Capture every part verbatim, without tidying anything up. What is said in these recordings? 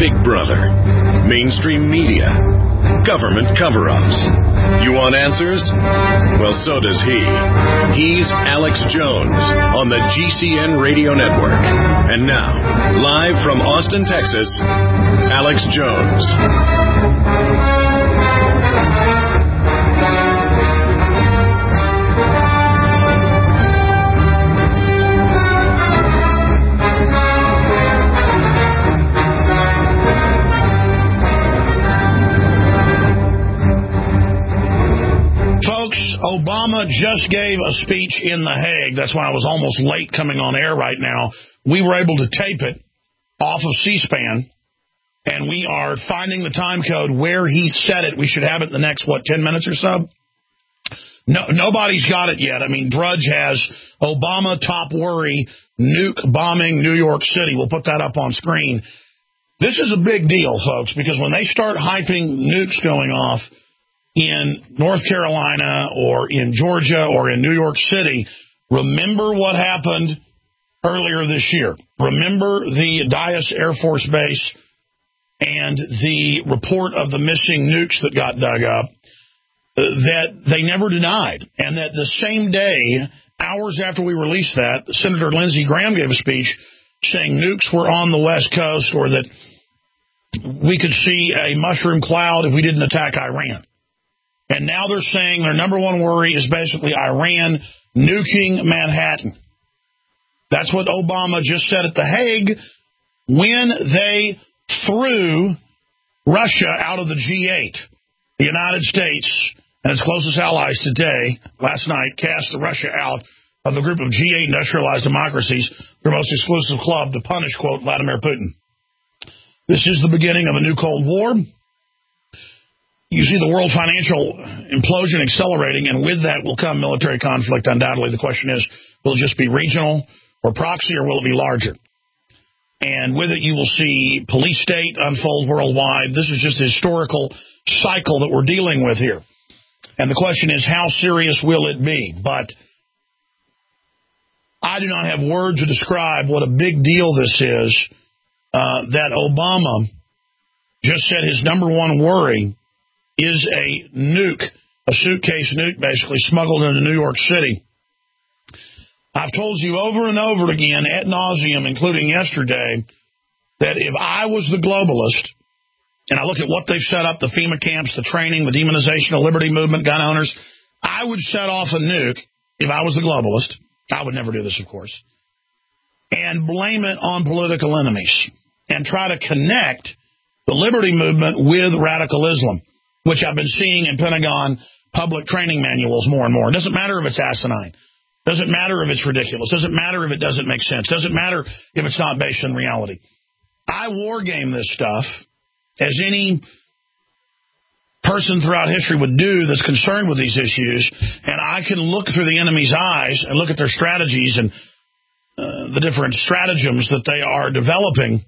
Big Brother, mainstream media, government cover-ups. You want answers? Well, so does he. He's Alex Jones on the G C N Radio Network. And now, live from Austin, Texas, Alex Jones. Obama just gave a speech in The Hague. That's why I was almost late coming on air right now. We were able to tape it off of C-SPAN, and we are finding the time code where he said it. We should have it in the next, what, ten minutes or so? No, nobody's got it yet. I mean, Drudge has Obama top worry, nuke bombing New York City. We'll put that up on screen. This is a big deal, folks, because when they start hyping nukes going off in North Carolina or in Georgia or in New York City, remember what happened earlier this year. Remember the Dyess Air Force Base and the report of the missing nukes that got dug up uh, that they never denied. And that the same day, hours after we released that, Senator Lindsey Graham gave a speech saying nukes were on the West Coast, or that we could see a mushroom cloud if we didn't attack Iran. And now they're saying their number one worry is basically Iran nuking Manhattan. That's what Obama just said at The Hague when they threw Russia out of the G eight. The United States and its closest allies today, last night, cast Russia out of the group of G eight industrialized democracies, their most exclusive club, to punish, quote, Vladimir Putin. This is the beginning of a new Cold War. You see the world financial implosion accelerating, and with that will come military conflict, undoubtedly. The question is, will it just be regional or proxy, or will it be larger? And with it, you will see police state unfold worldwide. This is just a historical cycle that we're dealing with here. And the question is, how serious will it be? But I do not have words to describe what a big deal this is, uh, that Obama just said his number one worry is a nuke, a suitcase nuke, basically, smuggled into New York City. I've told you over and over again, ad nauseum, including yesterday, that if I was the globalist, and I look at what they've set up, the FEMA camps, the training, the demonization of liberty movement, gun owners, I would set off a nuke if I was the globalist. I would never do this, of course. And blame it on political enemies and try to connect the liberty movement with radical Islam, which I've been seeing in Pentagon public training manuals more and more. It doesn't matter if it's asinine. It doesn't matter if it's ridiculous. It doesn't matter if it doesn't make sense. It doesn't matter if it's not based on reality. I war game this stuff, as any person throughout history would do that's concerned with these issues, and I can look through the enemy's eyes and look at their strategies and uh, the different stratagems that they are developing,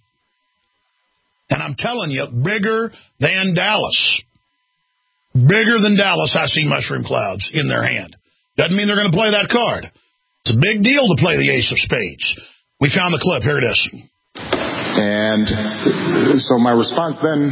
and I'm telling you, bigger than Dallas. Bigger than Dallas, I see mushroom clouds in their hand. Doesn't mean they're going to play that card. It's a big deal to play the ace of spades. We found the clip. Here it is. And so my response then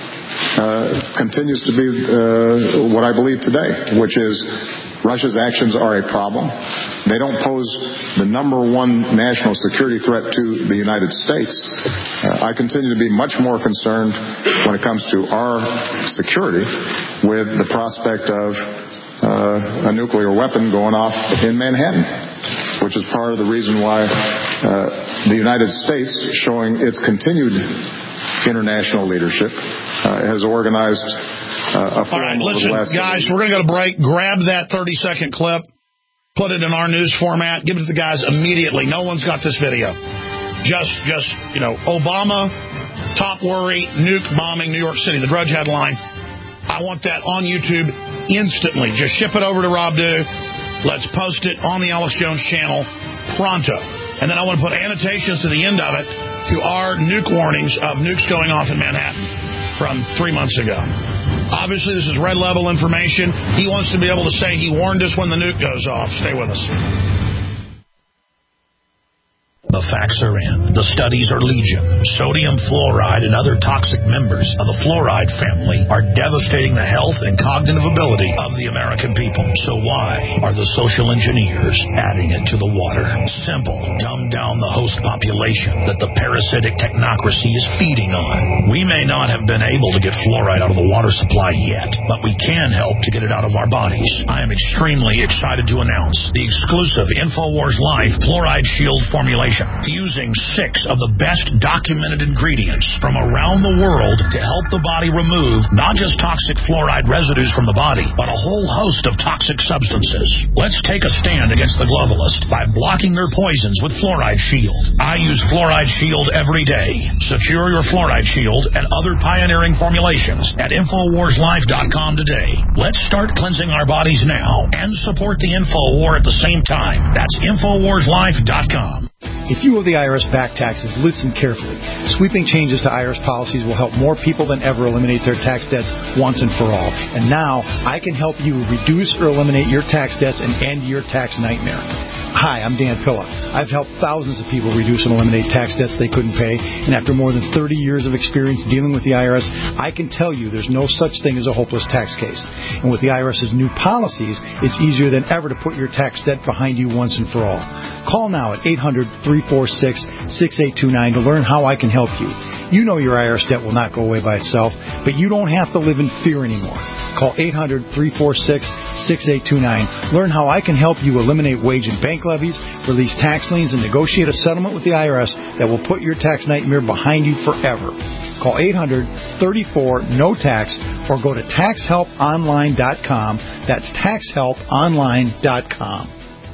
uh, continues to be uh, what I believe today, which is Russia's actions are a problem. They don't pose the number one national security threat to the United States. Uh, I continue to be much more concerned when it comes to our security with the prospect of uh, a nuclear weapon going off in Manhattan, which is part of the reason why uh, the United States, showing its continued international leadership, uh, has organized uh, a All right, listen, guys, we're going to go to break. Grab that thirty-second clip, put it in our news format, give it to the guys immediately. No one's got this video. Just, just you know, Obama, top worry, nuke bombing New York City, the Drudge headline. I want that on YouTube instantly. Just ship it over to Rob Dew. Let's post it on the Alex Jones channel pronto. And then I want to put annotations to the end of it to our nuke warnings of nukes going off in Manhattan from three months ago. Obviously, this is red level information. He wants to be able to say he warned us when the nuke goes off. Stay with us. The the facts are in. The studies are legion. Sodium fluoride and other toxic members of the fluoride family are devastating the health and cognitive ability of the American people. So why are the social engineers adding it to the water? Simple. Dumb down the host population that the parasitic technocracy is feeding on. We may not have been able to get fluoride out of the water supply yet, but we can help to get it out of our bodies. I am extremely excited to announce the exclusive InfoWars Life Fluoride Shield formulation, fusing six of the best documented ingredients from around the world to help the body remove not just toxic fluoride residues from the body, but a whole host of toxic substances. Let's take a stand against the globalists by blocking their poisons with Fluoride Shield. I use Fluoride Shield every day. Secure your Fluoride Shield and other pioneering formulations at Infowars Life dot com today. Let's start cleansing our bodies now and support the Info War at the same time. That's Infowars Life dot com. If you owe the I R S back taxes, listen carefully. Sweeping changes to I R S policies will help more people than ever eliminate their tax debts once and for all. And now, I can help you reduce or eliminate your tax debts and end your tax nightmare. Hi, I'm Dan Pilla. I've helped thousands of people reduce and eliminate tax debts they couldn't pay, and after more than thirty years of experience dealing with the I R S, I can tell you there's no such thing as a hopeless tax case. And with the IRS's new policies, it's easier than ever to put your tax debt behind you once and for all. Call now at eight hundred, three four six, six eight two nine to learn how I can help you. You know your I R S debt will not go away by itself, but you don't have to live in fear anymore. Call eight hundred, three four six, six eight two nine. Learn how I can help you eliminate wage and bank levies, release tax liens, and negotiate a settlement with the I R S that will put your tax nightmare behind you forever. Call eight hundred, three four, N O T A X or go to tax help online dot com. That's tax help online dot com.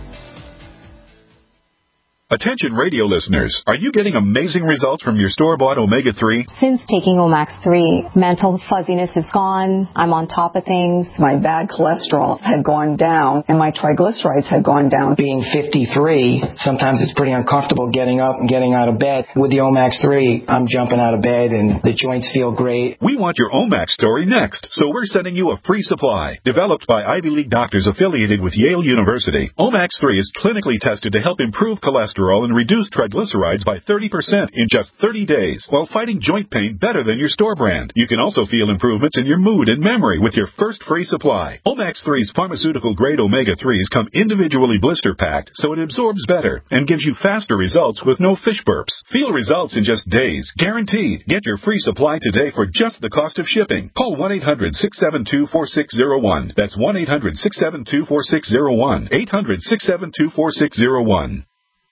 Attention radio listeners, are you getting amazing results from your store-bought omega three? Since taking Omax three, mental fuzziness is gone. I'm on top of things. My bad cholesterol had gone down, and my triglycerides had gone down. Being fifty-three, sometimes it's pretty uncomfortable getting up and getting out of bed. With the Omax three, I'm jumping out of bed, and the joints feel great. We want your Omax story next, so we're sending you a free supply. Developed by Ivy League doctors affiliated with Yale University, Omax three is clinically tested to help improve cholesterol and reduce triglycerides by thirty percent in just thirty days, while fighting joint pain better than your store brand. You can also feel improvements in your mood and memory with your first free supply. Omax three's pharmaceutical-grade omega threes come individually blister-packed, so it absorbs better and gives you faster results with no fish burps. Feel results in just days, guaranteed. Get your free supply today for just the cost of shipping. Call one eight hundred, six seven two, four six zero one. That's one eight hundred, six seven two, four six zero one. eight hundred, six seven two, four six zero one.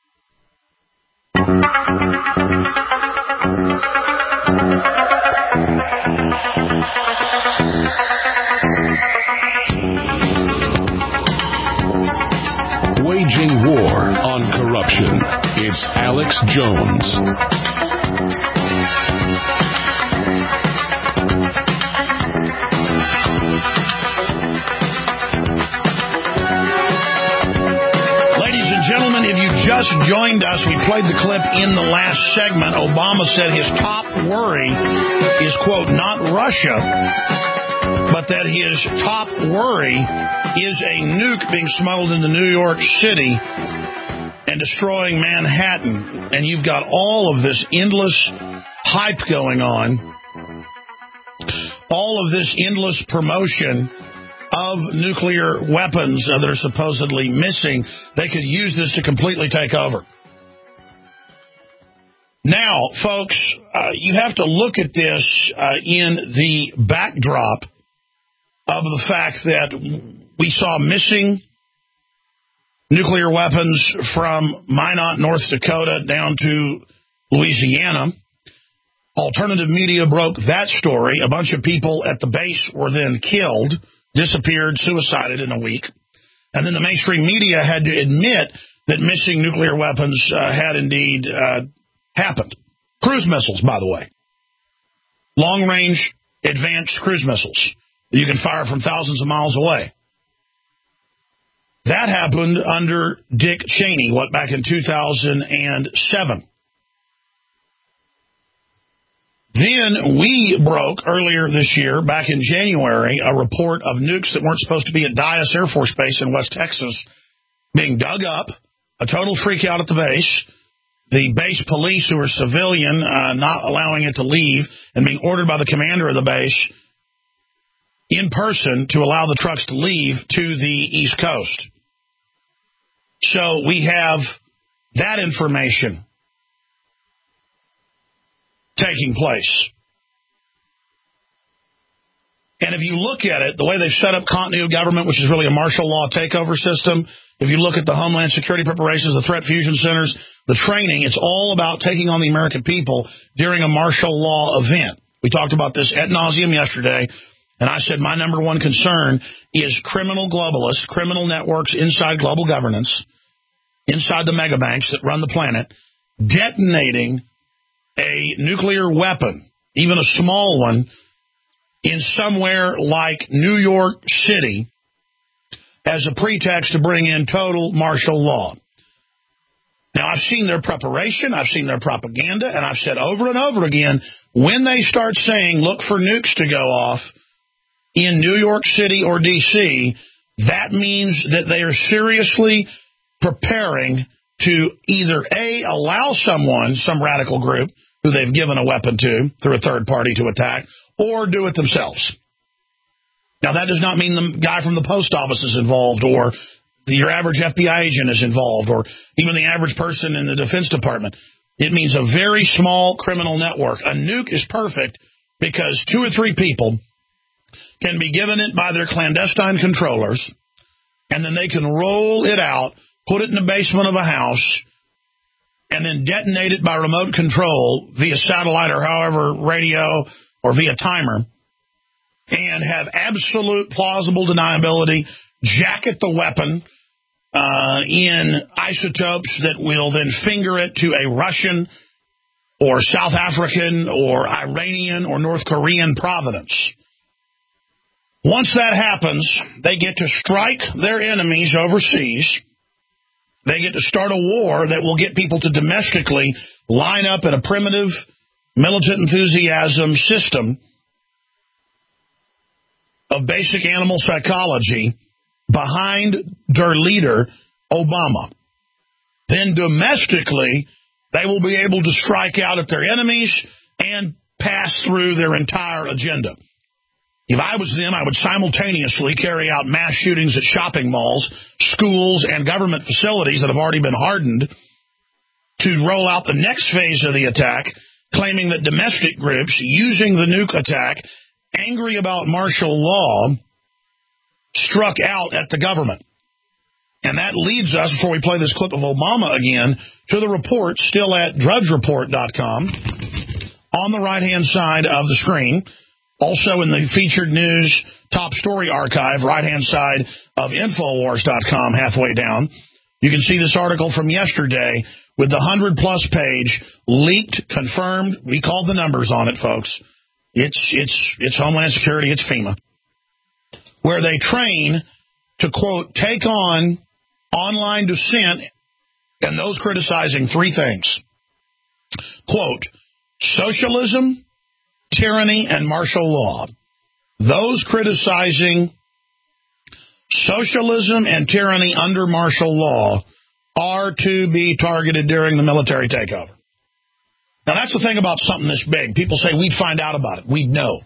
Waging war on corruption. It's Alex Jones. Just joined us. We played the clip in the last segment. Obama said his top worry is, quote, not Russia, but that his top worry is a nuke being smuggled into New York City and destroying Manhattan. And you've got all of this endless hype going on, all of this endless promotion of nuclear weapons uh, that are supposedly missing. They could use this to completely take over. Now, folks, uh, you have to look at this uh, in the backdrop of the fact that we saw missing nuclear weapons from Minot, North Dakota, down to Louisiana. Alternative media broke that story. A bunch of people at the base were then killed, disappeared, suicided in a week. And then the mainstream media had to admit that missing nuclear weapons uh, had indeed uh, happened. Cruise missiles, by the way. Long-range advanced cruise missiles that you can fire from thousands of miles away. That happened under Dick Cheney, what, back in two thousand seven. Then we broke earlier this year, back in January, a report of nukes that weren't supposed to be at Dyess Air Force Base in West Texas being dug up, a total freak out at the base. the base police who are civilian uh, not allowing it to leave and being ordered by the commander of the base in person to allow the trucks to leave to the East Coast. So we have that information taking place. And if you look at it, the way they've set up continuity of government, which is really a martial law takeover system, if you look at the Homeland Security preparations, the threat fusion centers, the training, it's all about taking on the American people during a martial law event. We talked about this ad nauseum yesterday, and I said my number one concern is criminal globalists, criminal networks inside global governance, inside the mega banks that run the planet, detonating a nuclear weapon, even a small one, in somewhere like New York City as a pretext to bring in total martial law. Now, I've seen their preparation, I've seen their propaganda, and I've said over and over again, when they start saying, look for nukes to go off in New York City or D C, that means that they are seriously preparing to either, A, allow someone, some radical group, who they've given a weapon to through a third party to attack, or do it themselves. Now, that does not mean the guy from the post office is involved, or your average F B I agent is involved, or even the average person in the Defense Department. It means a very small criminal network. A nuke is perfect because two or three people can be given it by their clandestine controllers, and then they can roll it out, put it in the basement of a house, and then detonate it by remote control via satellite or however, radio or via timer, and have absolute plausible deniability, jacket the weapon uh, in isotopes that will then finger it to a Russian or South African or Iranian or North Korean provenance. Once that happens, they get to strike their enemies overseas. They get to start a war that will get people to domestically line up in a primitive militant enthusiasm system of basic animal psychology behind their leader, Obama. Then domestically, they will be able to strike out at their enemies and pass through their entire agenda. If I was them, I would simultaneously carry out mass shootings at shopping malls, schools, and government facilities that have already been hardened to roll out the next phase of the attack, claiming that domestic groups using the nuke attack, angry about martial law, struck out at the government. And that leads us, before we play this clip of Obama again, to the report still at drudge report dot com on the right-hand side of the screen. Also in the featured news top story archive, right-hand side of Infowars dot com, halfway down. You can see this article from yesterday with the one hundred plus page, leaked, confirmed. We called the numbers on it, folks. It's, it's, it's Homeland Security, it's FEMA. Where they train to, quote, take on online dissent and those criticizing three things. Quote, socialism, tyranny, and martial law. Those criticizing socialism and tyranny under martial law are to be targeted during the military takeover. Now, that's the thing about something this big. People say we'd find out about it. We'd know.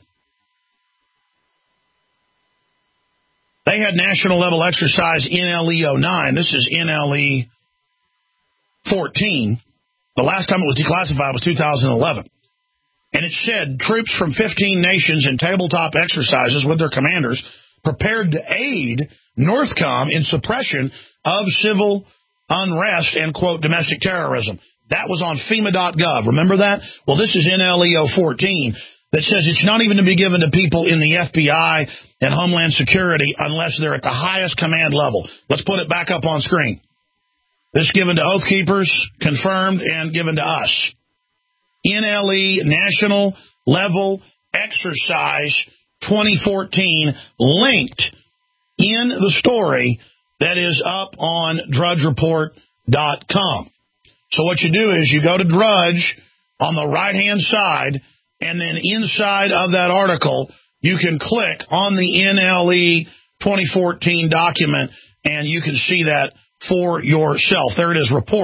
They had national level exercise N L E oh nine. This is N L E fourteen. The last time it was declassified was two thousand eleven. And it said troops from fifteen nations in tabletop exercises with their commanders prepared to aid NORTHCOM in suppression of civil unrest and, quote, domestic terrorism. That was on FEMA dot gov. Remember that? Well, this is N L E oh fourteen that says it's not even to be given to people in the F B I and Homeland Security unless they're at the highest command level. Let's put it back up on screen. This given to Oath Keepers, confirmed, and given to us. N L E National Level Exercise twenty fourteen, linked in the story that is up on drudge report dot com. So what you do is you go to Drudge on the right-hand side, and then inside of that article, you can click on the N L E twenty fourteen document, and you can see that for yourself. There it is, report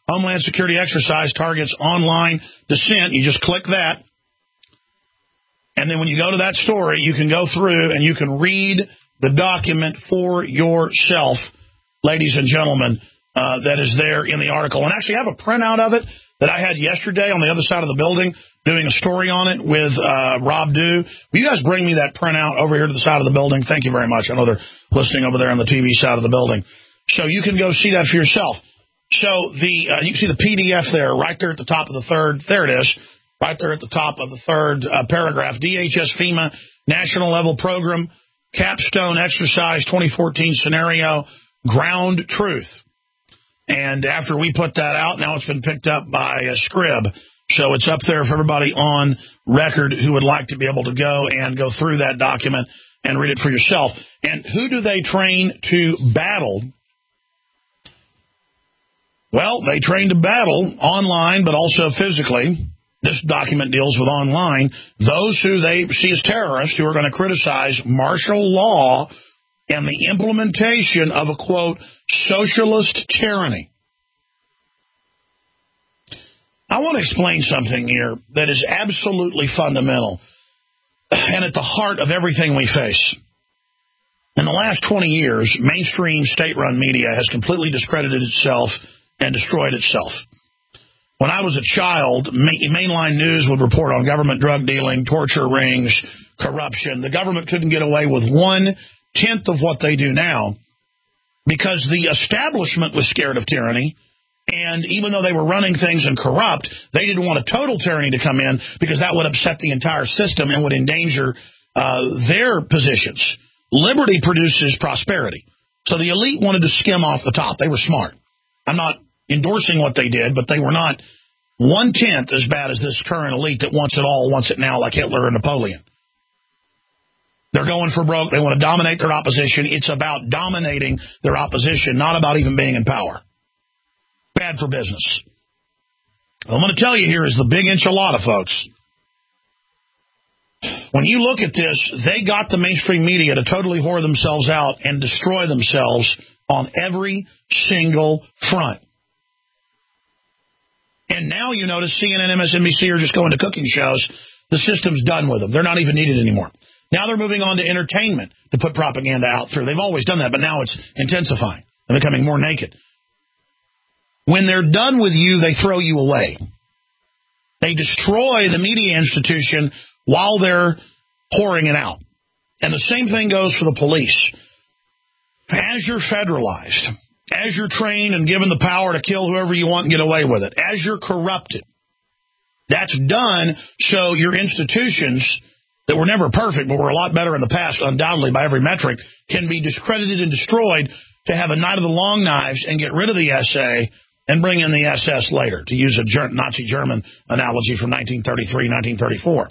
Homeland Security exercise targets online dissent. You just click that. And then when you go to that story, you can go through and you can read the document for yourself, ladies and gentlemen, uh, that is there in the article. And actually, I have a printout of it that I had yesterday on the other side of the building doing a story on it with uh, Rob Dew. Will you guys bring me that printout over here to the side of the building? Thank you very much. I know they're listening over there on the T V side of the building. So you can go see that for yourself. So the uh, you can see the P D F there right there at the top of the third. There it is. Right there at the top of the third uh, paragraph. D H S FEMA National Level Program, Capstone Exercise twenty fourteen Scenario, Ground Truth. And after we put that out, now it's been picked up by uh, Scrib. So it's up there for everybody on record who would like to be able to go and go through that document and read it for yourself. And who do they train to battle? Well, they train to battle online, but also physically. This document deals with online. Those who they see as terrorists who are going to criticize martial law and the implementation of a, quote, socialist tyranny. I want to explain something here that is absolutely fundamental and at the heart of everything we face. In the last twenty years, mainstream state-run media has completely discredited itself and destroyed itself. When I was a child, mainline news would report on government drug dealing, torture rings, corruption. The government couldn't get away with one-tenth of what they do now because the establishment was scared of tyranny, and even though they were running things and corrupt, they didn't want a total tyranny to come in because that would upset the entire system and would endanger uh, their positions. Liberty produces prosperity. So the elite wanted to skim off the top. They were smart. I'm not endorsing what they did, but they were not one-tenth as bad as this current elite that wants it all, wants it now, like Hitler and Napoleon. They're going for broke. They want to dominate their opposition. It's about dominating their opposition, not about even being in power. Bad for business. What I'm going to tell you here is the big enchilada, folks. When you look at this, they got the mainstream media to totally whore themselves out and destroy themselves on every single front. And now you notice C N N, M S N B C are just going to cooking shows. The system's done with them. They're not even needed anymore. Now they're moving on to entertainment to put propaganda out through. They've always done that, but now it's intensifying. They're becoming more naked. When they're done with you, they throw you away. They destroy the media institution while they're whoring it out. And the same thing goes for the police. As you're federalized, as you're trained and given the power to kill whoever you want and get away with it, as you're corrupted, that's done so your institutions that were never perfect but were a lot better in the past, undoubtedly by every metric, can be discredited and destroyed to have a night of the long knives and get rid of the S A and bring in the S S later, to use a Nazi German analogy from nineteen thirty-three, nineteen thirty-four.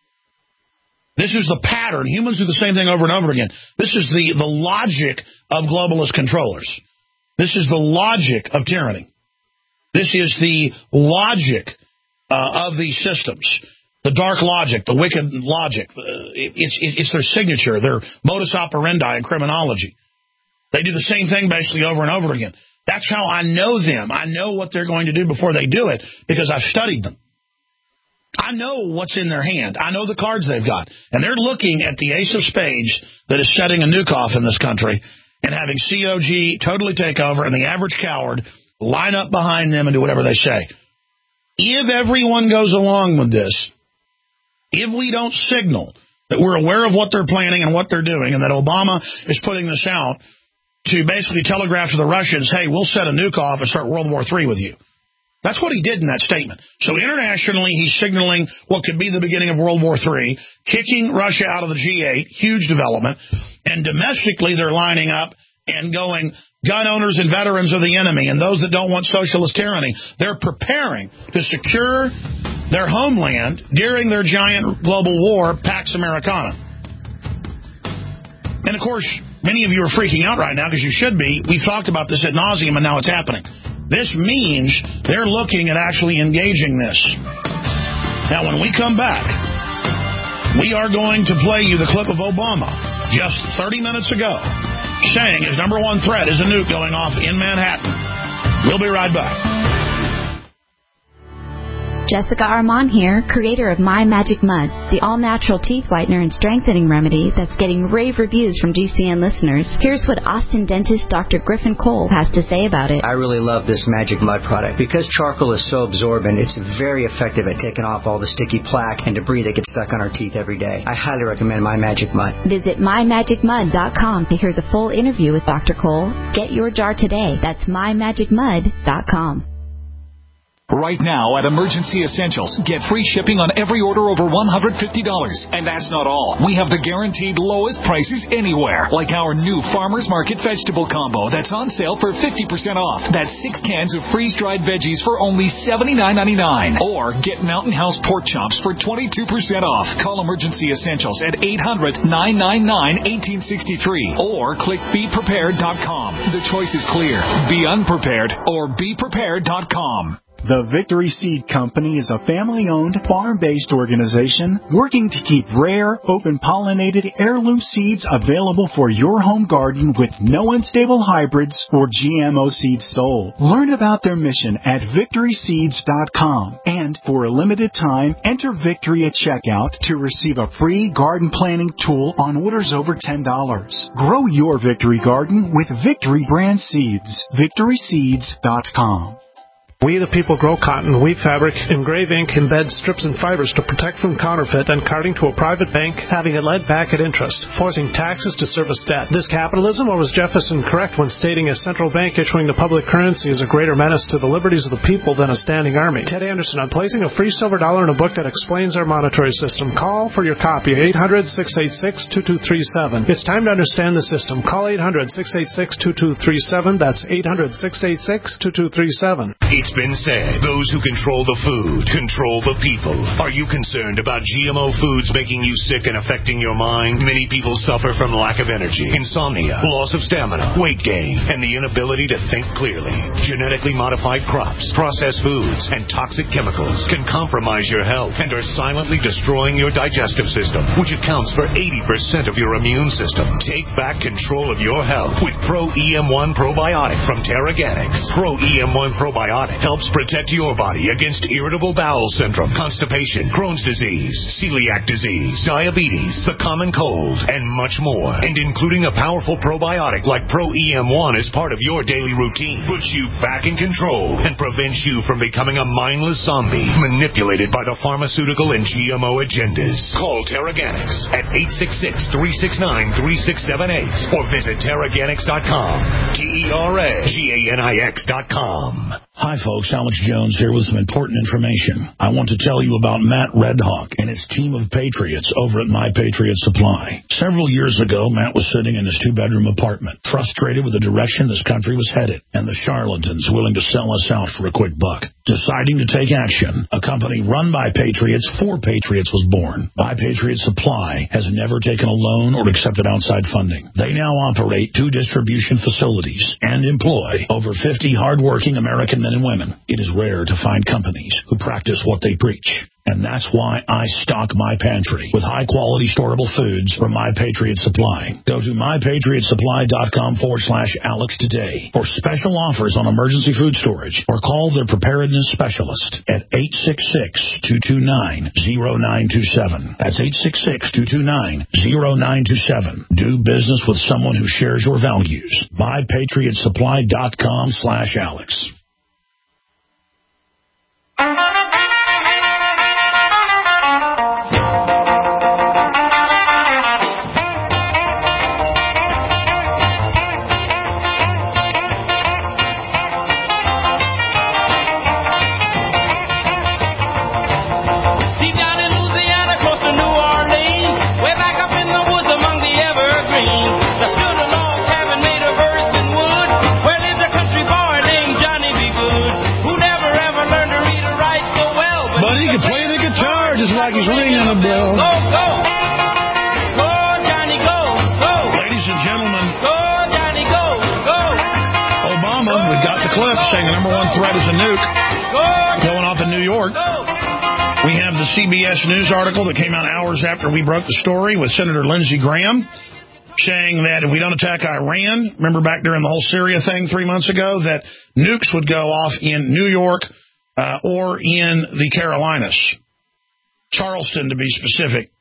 This is the pattern. Humans do the same thing over and over again. This is the, the logic of globalist controllers. This is the logic of tyranny. This is the logic uh, of these systems. The dark logic, the wicked logic. Uh, it, it's, it, it's their signature, their modus operandi in criminology. They do the same thing basically over and over again. That's how I know them. I know what they're going to do before they do it because I've studied them. I know what's in their hand. I know the cards they've got. And they're looking at the ace of spades that is setting a nuke off in this country and having C O G totally take over and the average coward line up behind them and do whatever they say. If everyone goes along with this, if we don't signal that we're aware of what they're planning and what they're doing and that Obama is putting this out to basically telegraph to the Russians, hey, we'll set a nuke off and start World War Three with you. That's what he did in that statement. So internationally, he's signaling what could be the beginning of World War Three, kicking Russia out of the G eight, huge development. And domestically, they're lining up and going, gun owners and veterans are the enemy, and those that don't want socialist tyranny. They're preparing to secure their homeland during their giant global war, Pax Americana. And, of course, many of you are freaking out right now because you should be. We've talked about this ad nauseum, and now it's happening. This means they're looking at actually engaging this. Now, when we come back, we are going to play you the clip of Obama just thirty minutes ago saying his number one threat is a nuke going off in Manhattan. We'll be right back. Jessica Armand here, creator of My Magic Mud, the all-natural teeth whitener and strengthening remedy that's getting rave reviews from G C N listeners. Here's what Austin dentist Doctor Griffin Cole has to say about it. I really love this Magic Mud product. Because charcoal is so absorbent, it's very effective at taking off all the sticky plaque and debris that gets stuck on our teeth every day. I highly recommend My Magic Mud. Visit my magic mud dot com to hear the full interview with Doctor Cole. Get your jar today. That's my magic mud dot com. Right now at Emergency Essentials, get free shipping on every order over one hundred fifty dollars. And that's not all. We have the guaranteed lowest prices anywhere, like our new Farmer's Market vegetable combo that's on sale for fifty percent off. That's six cans of freeze-dried veggies for only seventy-nine ninety-nine. Or get Mountain House pork chops for twenty-two percent off. Call Emergency Essentials at eight hundred, nine nine nine, one eight six three or click be prepared dot com. The choice is clear. Be unprepared or be prepared dot com. The Victory Seed Company is a family-owned, farm-based organization working to keep rare, open-pollinated heirloom seeds available for your home garden with no unstable hybrids or G M O seeds sold. Learn about their mission at victory seeds dot com. And for a limited time, enter Victory at checkout to receive a free garden planning tool on orders over ten dollars. Grow your Victory garden with Victory brand seeds. victory seeds dot com. We the people grow cotton, weave fabric, engrave ink, embed strips and fibers to protect from counterfeit and carting to a private bank, having it led back at interest, forcing taxes to service debt. This capitalism, or was Jefferson correct when stating a central bank issuing the public currency is a greater menace to the liberties of the people than a standing army? Ted Anderson, I'm placing a free silver dollar in a book that explains our monetary system. Call for your copy, eight hundred, six eight six, two two three seven. It's time to understand the system. Call eight hundred, six eight six, two two three seven. That's eight hundred, six eight six, two two three seven. It's been said, those who control the food control the people. Are you concerned about G M O foods making you sick and affecting your mind? Many people suffer from lack of energy, insomnia, loss of stamina, weight gain, and the inability to think clearly. Genetically modified crops, processed foods, and toxic chemicals can compromise your health and are silently destroying your digestive system, which accounts for eighty percent of your immune system. Take back control of your health with Pro E M one Probiotic from Terraganics. Pro E M one Probiotic helps protect your body against irritable bowel syndrome, constipation, Crohn's disease, celiac disease, diabetes, the common cold, and much more. And including a powerful probiotic like Pro E M one as part of your daily routine puts you back in control and prevents you from becoming a mindless zombie manipulated by the pharmaceutical and G M O agendas. Call Terraganics at eight six six, three six nine, three six seven eight or visit Terraganics dot com. T E R A G A N I X dot com. Hi, folks. Alex Jones here with some important information. I want to tell you about Matt Redhawk and his team of patriots over at My Patriot Supply. Several years ago, Matt was sitting in his two-bedroom apartment, frustrated with the direction this country was headed and the charlatans willing to sell us out for a quick buck. Deciding to take action, a company run by patriots for patriots was born. My Patriot Supply has never taken a loan or accepted outside funding. They now operate two distribution facilities and employ over fifty hardworking American men and women. It is rare to find companies who practice what they preach. And that's why I stock my pantry with high-quality storable foods from My Patriot Supply. Go to my patriot supply dot com forward slash Alex today for special offers on emergency food storage or call their preparedness specialist at eight six six, two two nine, zero nine two seven. That's eight six six, two two nine, zero nine two seven. Do business with someone who shares your values. my patriot supply dot com slash Alex. He's ringing a bell. Go, go. Go, Johnny, go, go. Ladies and gentlemen. Go, Johnny, go, go. Obama, go, we got the clip saying the number one threat is a nuke go, going off in New York. Go. We have the C B S News article that came out hours after we broke the story with Senator Lindsey Graham saying that if we don't attack Iran, remember back during the whole Syria thing three months ago, that nukes would go off in New York, uh, or in the Carolinas. Charleston, to be specific.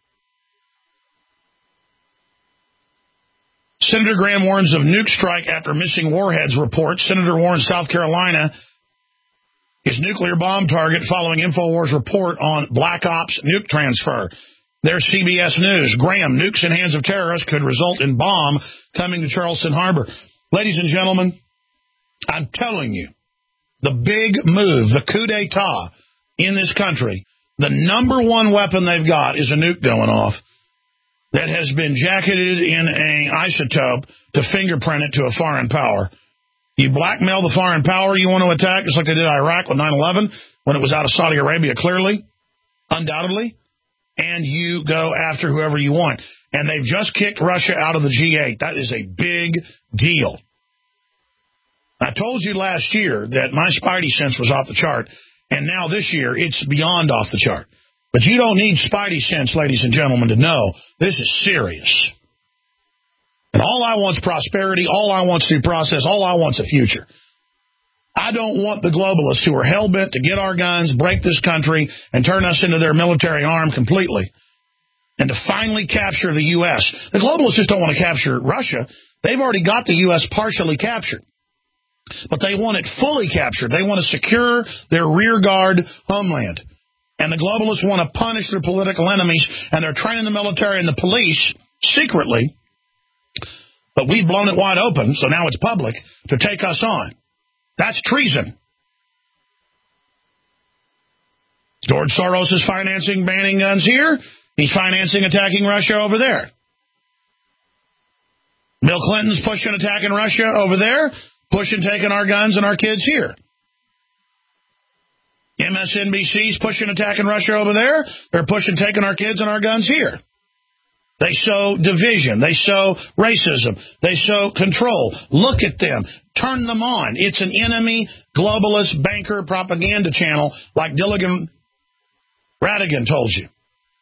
Senator Graham warns of nuke strike after missing warheads report. Senator warns South Carolina is nuclear bomb target following InfoWars report on Black Ops nuke transfer. There's C B S News. Graham, nukes in hands of terrorists could result in bomb coming to Charleston Harbor. Ladies and gentlemen, I'm telling you, the big move, the coup d'etat in this country, the number one weapon they've got is a nuke going off that has been jacketed in an isotope to fingerprint it to a foreign power. You blackmail the foreign power you want to attack, just like they did Iraq with nine eleven, when it was out of Saudi Arabia, clearly, undoubtedly, and you go after whoever you want. And they've just kicked Russia out of the G eight. That is a big deal. I told you last year that my spidey sense was off the chart, and now this year it's beyond off the chart. But you don't need spidey sense, ladies and gentlemen, to know this is serious. And all I want is prosperity. All I want is due process. All I want is a future. I don't want the globalists who are hell-bent to get our guns, break this country, and turn us into their military arm completely, and to finally capture the U S. The globalists just don't want to capture Russia. They've already got the U S partially captured. But they want it fully captured. They want to secure their rearguard homeland. And the globalists want to punish their political enemies, and they're training the military and the police secretly, but we've blown it wide open, so now it's public, to take us on. That's treason. George Soros is financing banning guns here. He's financing attacking Russia over there. Bill Clinton's pushing attacking Russia over there, pushing taking our guns and our kids here. M S N B C's pushing attacking Russia over there. They're pushing taking our kids and our guns here. They sow division. They sow racism. They sow control. Look at them. Turn them on. It's an enemy, globalist, banker propaganda channel like Gilligan Radigan told you.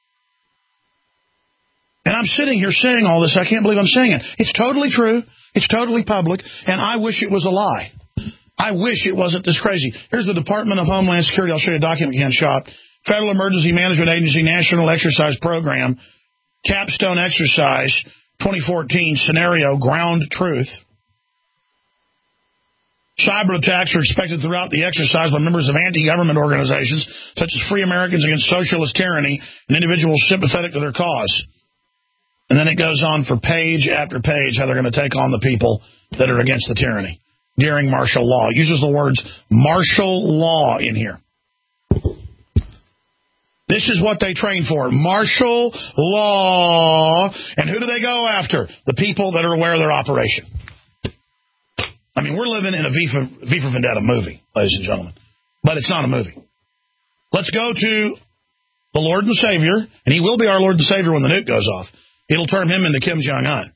And I'm sitting here saying all this. I can't believe I'm saying it. It's totally true. It's totally public. And I wish it was a lie. I wish it wasn't this crazy. Here's the Department of Homeland Security. I'll show you a document you can shop. Federal Emergency Management Agency National Exercise Program. Capstone Exercise twenty fourteen Scenario Ground Truth. Cyber attacks are expected throughout the exercise by members of anti-government organizations such as Free Americans Against Socialist Tyranny and individuals sympathetic to their cause. And then it goes on for page after page how they're going to take on the people that are against the tyranny during martial law. It uses the words martial law in here. This is what they train for, martial law. And who do they go after? The people that are aware of their operation. I mean, we're living in a V for, v for Vendetta movie, ladies and gentlemen. But it's not a movie. Let's go to the Lord and Savior, and he will be our Lord and Savior when the nuke goes off. It'll turn him into Kim Jong-un.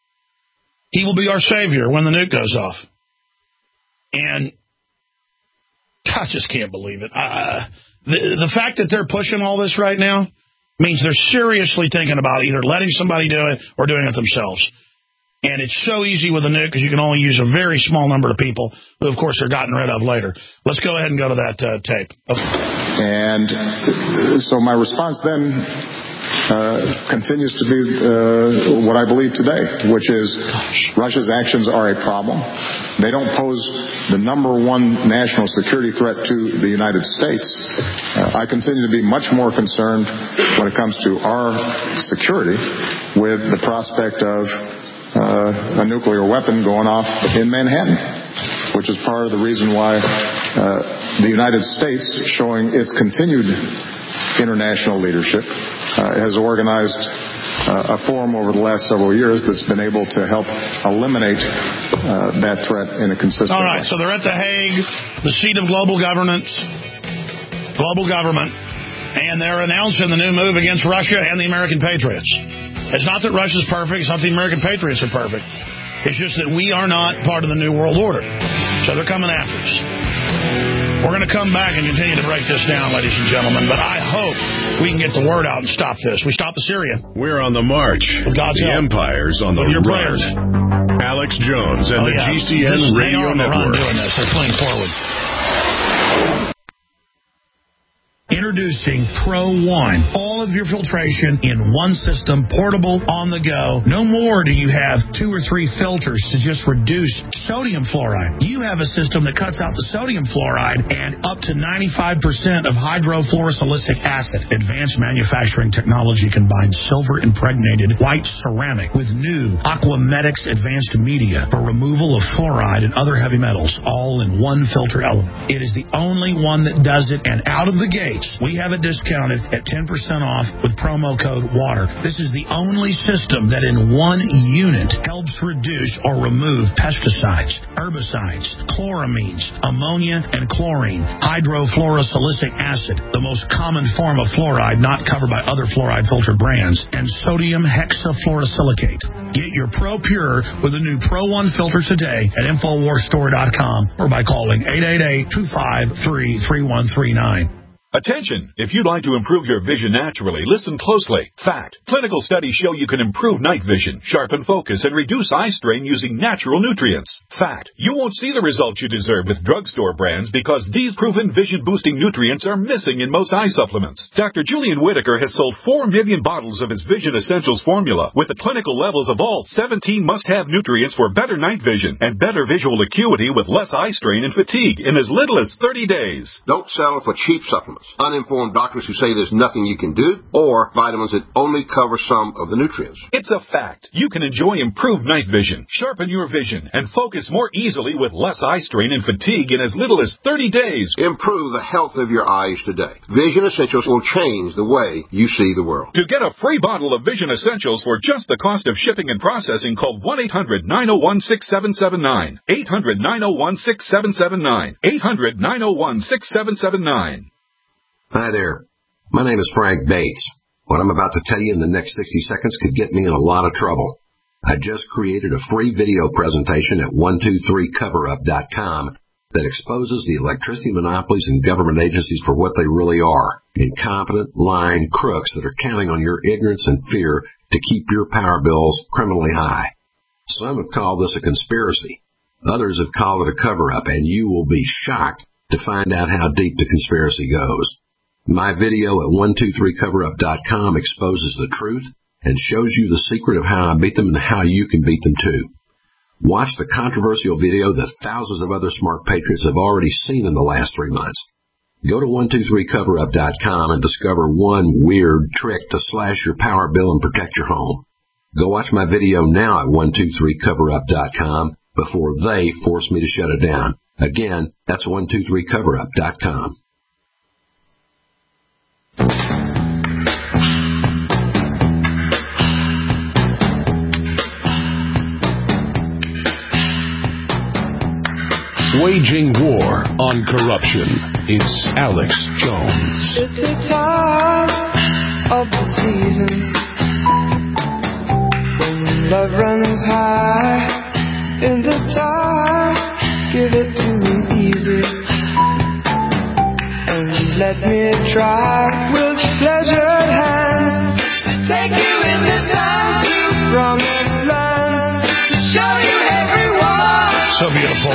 He will be our Savior when the nuke goes off. And I just can't believe it. Uh, the, the fact that they're pushing all this right now means they're seriously thinking about either letting somebody do it or doing it themselves. And it's so easy with a nuke because you can only use a very small number of people who, of course, are gotten rid of later. Let's go ahead and go to that uh, tape. Okay. And so my response then uh, continues to be uh, what I believe today, which is Russia's actions are a problem. They don't pose the number one national security threat to the United States. Uh, I continue to be much more concerned when it comes to our security with the prospect of uh, a nuclear weapon going off in Manhattan, which is part of the reason why uh, the United States, showing its continued international leadership, uh, has organized uh, a forum over the last several years that's been able to help eliminate uh, that threat in a consistent way. All right, so they're at The Hague, the seat of global governance, global government, and they're announcing the new move against Russia and the American patriots. It's not that Russia's perfect. It's not the American patriots are perfect. It's just that we are not part of the New World Order. So they're coming after us. We're going to come back and continue to break this down, ladies and gentlemen. But I hope we can get the word out and stop this. We stopped the Syria. We're on the march. With God's the help. Empire's on the With your run. prayers. Alex Jones and oh, the yeah. G C N this, Radio they are on the Network. Run doing this. They're playing forward. Introducing Pro One. All of your filtration in one system, portable, on the go. No more do you have two or three filters to just reduce sodium fluoride. You have a system that cuts out the sodium fluoride and up to ninety-five percent of hydrofluorosilicic acid. Advanced manufacturing technology combines silver-impregnated white ceramic with new Aquamedics advanced media for removal of fluoride and other heavy metals, all in one filter element. It is the only one that does it, and out of the gate, we have it discounted at ten percent off with promo code WATER. This is the only system that in one unit helps reduce or remove pesticides, herbicides, chloramines, ammonia, and chlorine, hydrofluorosilicic acid, the most common form of fluoride not covered by other fluoride filter brands, and sodium hexafluorosilicate. Get your Pro Pure with a new Pro One filter today at Infowars Store dot com or by calling eight eight eight, two five three, three one three nine. Attention! If you'd like to improve your vision naturally, listen closely. Fact. Clinical studies show you can improve night vision, sharpen focus, and reduce eye strain using natural nutrients. Fact. You won't see the results you deserve with drugstore brands because these proven vision-boosting nutrients are missing in most eye supplements. Doctor Julian Whitaker has sold four million bottles of his Vision Essentials formula with the clinical levels of all seventeen must-have nutrients for better night vision and better visual acuity with less eye strain and fatigue in as little as thirty days. Don't settle for cheap supplements, uninformed doctors who say there's nothing you can do, or vitamins that only cover some of the nutrients. It's a fact. You can enjoy improved night vision, sharpen your vision, and focus more easily with less eye strain and fatigue in as little as thirty days. Improve the health of your eyes today. Vision Essentials will change the way you see the world. To get a free bottle of Vision Essentials for just the cost of shipping and processing, call one eight hundred, nine oh one, six seven seven nine. eight hundred, nine oh one, six seven seven nine. eight hundred, nine oh one, six seven seven nine. Hi there. My name is Frank Bates. What I'm about to tell you in the next sixty seconds could get me in a lot of trouble. I just created a free video presentation at one two three cover up dot com that exposes the electricity monopolies and government agencies for what they really are: incompetent, lying crooks that are counting on your ignorance and fear to keep your power bills criminally high. Some have called this a conspiracy. Others have called it a cover-up, and you will be shocked to find out how deep the conspiracy goes. My video at one two three cover up dot com exposes the truth and shows you the secret of how I beat them and how you can beat them too. Watch the controversial video that thousands of other smart patriots have already seen in the last three months. Go to one two three cover up dot com and discover one weird trick to slash your power bill and protect your home. Go watch my video now at one two three cover up dot com before they force me to shut it down. Again, that's one two three cover up dot com. Waging war on corruption. It's Alex Jones. It's the time of the season when love runs high. In this time, give it to me easy and let me try with pleasured hands to take you in this time to promised lands, to show you everyone. So beautiful.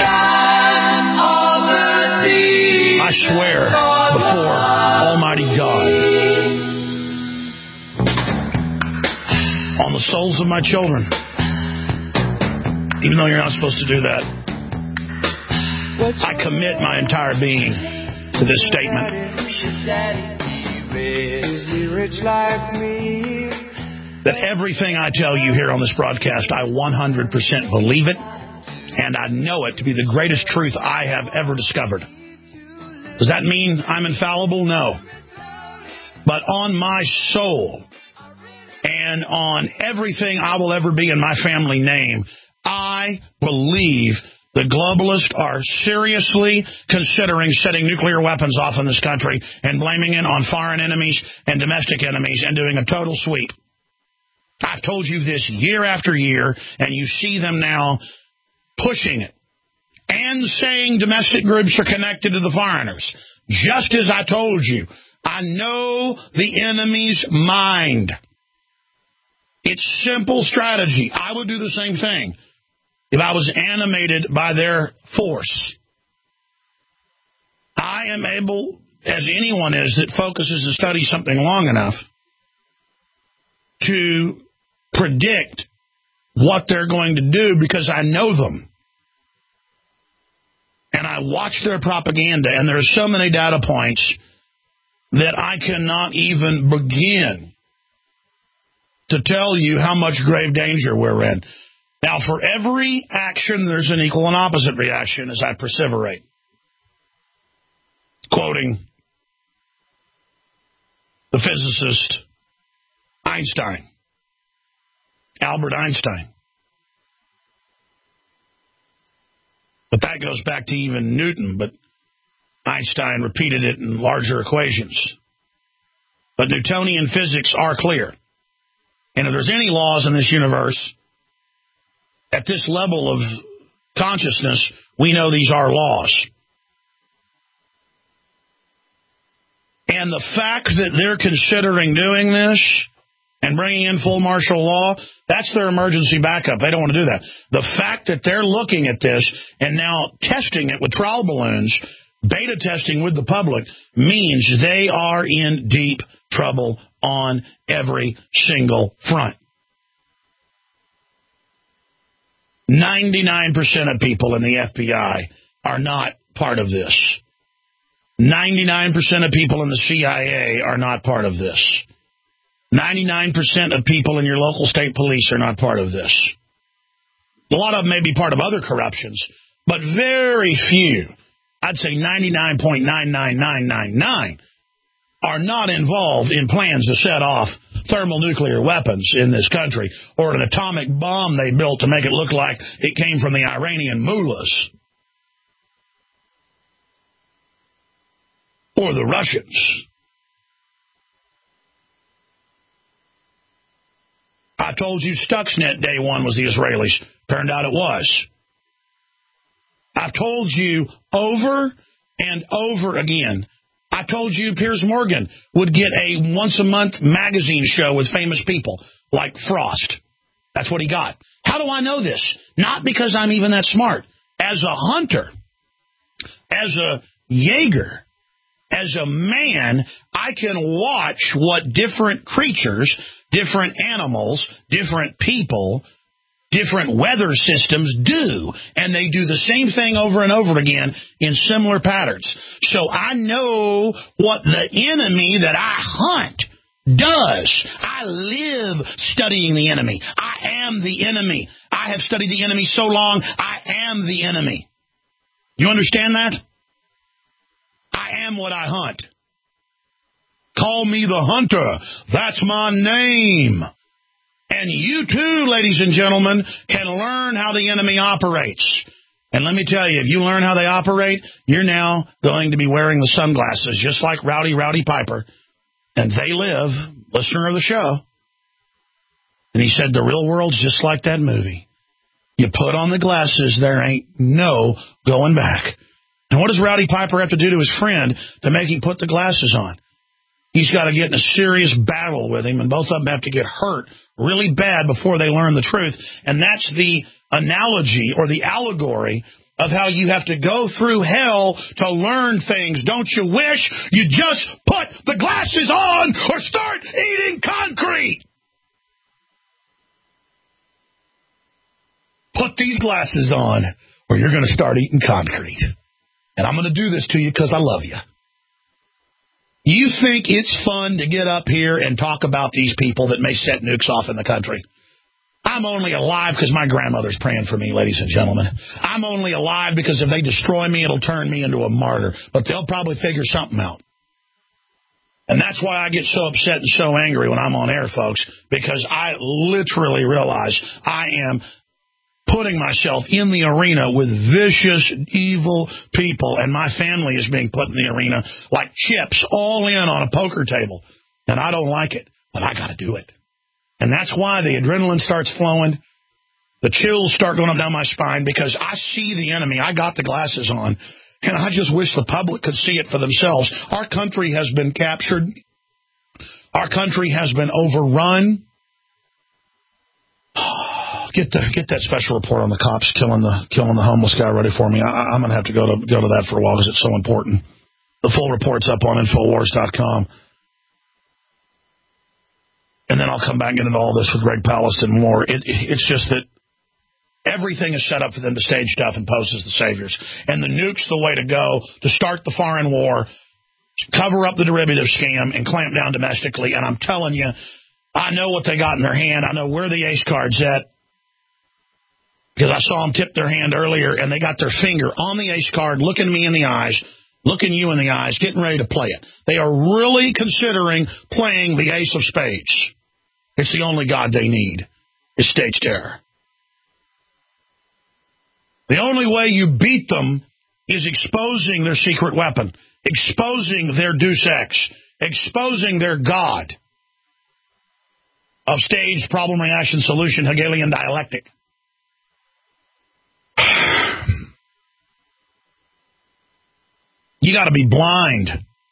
I swear before Almighty God, on the souls of my children, even though you're not supposed to do that, I commit my entire being to this statement. That everything I tell you here on this broadcast, I one hundred percent believe it, and I know it to be the greatest truth I have ever discovered. Does that mean I'm infallible? No. But on my soul and on everything I will ever be in my family name, I believe the globalists are seriously considering setting nuclear weapons off in this country and blaming it on foreign enemies and domestic enemies and doing a total sweep. I've told you this year after year, and you see them now pushing it and saying domestic groups are connected to the foreigners. Just as I told you, I know the enemy's mind. It's simple strategy. I would do the same thing if I was animated by their force. I am able as anyone is that focuses and studies something long enough to predict what they're going to do because I know them. And I watch their propaganda, and there are so many data points that I cannot even begin to tell you how much grave danger we're in. Now, for every action, there's an equal and opposite reaction, as I perseverate. Quoting the physicist Einstein, Albert Einstein. But that goes back to even Newton, but Einstein repeated it in larger equations. But Newtonian physics are clear. And if there's any laws in this universe, at this level of consciousness, we know these are laws. And the fact that they're considering doing this and bringing in full martial law, that's their emergency backup. They don't want to do that. The fact that they're looking at this and now testing it with trial balloons, beta testing with the public, means they are in deep trouble on every single front. ninety-nine percent of people in the F B I are not part of this. ninety-nine percent of people in the C I A are not part of this. ninety-nine percent of people in your local state police are not part of this. A lot of them may be part of other corruptions, but very few, I'd say ninety-nine point nine nine nine nine nine, are not involved in plans to set off thermonuclear weapons in this country or an atomic bomb they built to make it look like it came from the Iranian mullahs or the Russians. I told you Stuxnet day one was the Israelis. Turned out it was. I've told you over and over again. I told you Piers Morgan would get a once-a-month magazine show with famous people like Frost. That's what he got. How do I know this? Not because I'm even that smart. As a hunter, as a Jaeger, as a man, I can watch what different creatures, different animals, different people, different weather systems do. And they do the same thing over and over again in similar patterns. So I know what the enemy that I hunt does. I live studying the enemy. I am the enemy. I have studied the enemy so long, I am the enemy. You understand that? I am what I hunt. Call me the hunter. That's my name. And you too, ladies and gentlemen, can learn how the enemy operates. And let me tell you, if you learn how they operate, you're now going to be wearing the sunglasses, just like Rowdy Rowdy Piper. And they live, listener of the show. And he said, the real world's just like that movie. You put on the glasses, there ain't no going back. And what does Rowdy Piper have to do to his friend to make him put the glasses on? He's got to get in a serious battle with him, and both of them have to get hurt really bad before they learn the truth. And that's the analogy or the allegory of how you have to go through hell to learn things. Don't you wish you just put the glasses on or start eating concrete? Put these glasses on or you're going to start eating concrete. And I'm going to do this to you because I love you. You think it's fun to get up here and talk about these people that may set nukes off in the country? I'm only alive because my grandmother's praying for me, ladies and gentlemen. I'm only alive because if they destroy me, it'll turn me into a martyr. But they'll probably figure something out. And that's why I get so upset and so angry when I'm on air, folks, because I literally realize I am putting myself in the arena with vicious, evil people, and my family is being put in the arena like chips all in on a poker table. And I don't like it, but I got to do it. And that's why the adrenaline starts flowing, the chills start going up down my spine, because I see the enemy. I got the glasses on, and I just wish the public could see it for themselves. Our country has been captured. Our country has been overrun. Get the, get that special report on the cops killing the killing the homeless guy ready for me. I, I'm going to have to go to go to that for a while because it's so important. The full report's up on Infowars dot com. And then I'll come back and get into all this with Greg Palast and more. It, it's just that everything is set up for them to stage stuff and pose as the saviors. And the nuke's the way to go to start the foreign war, cover up the derivative scam, and clamp down domestically. And I'm telling you, I know what they got in their hand. I know where the ace card's at. Because I saw them tip their hand earlier, and they got their finger on the ace card, looking me in the eyes, looking you in the eyes, getting ready to play it. They are really considering playing the ace of spades. It's the only god they need, is stage terror. The only way you beat them is exposing their secret weapon, exposing their deus ex, exposing their god of stage problem, reaction, solution, Hegelian dialectic. You got to be blind